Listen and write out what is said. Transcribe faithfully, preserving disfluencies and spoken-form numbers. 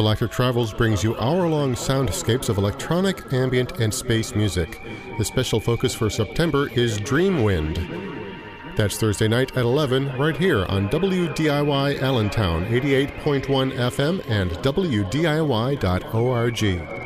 Galactic Travels brings you hour-long soundscapes of electronic, ambient, and space music. The special focus for September is Dreamwind. That's Thursday night at eleven, right here on W D I Y Allentown, eighty-eight point one F M and W D I Y dot org.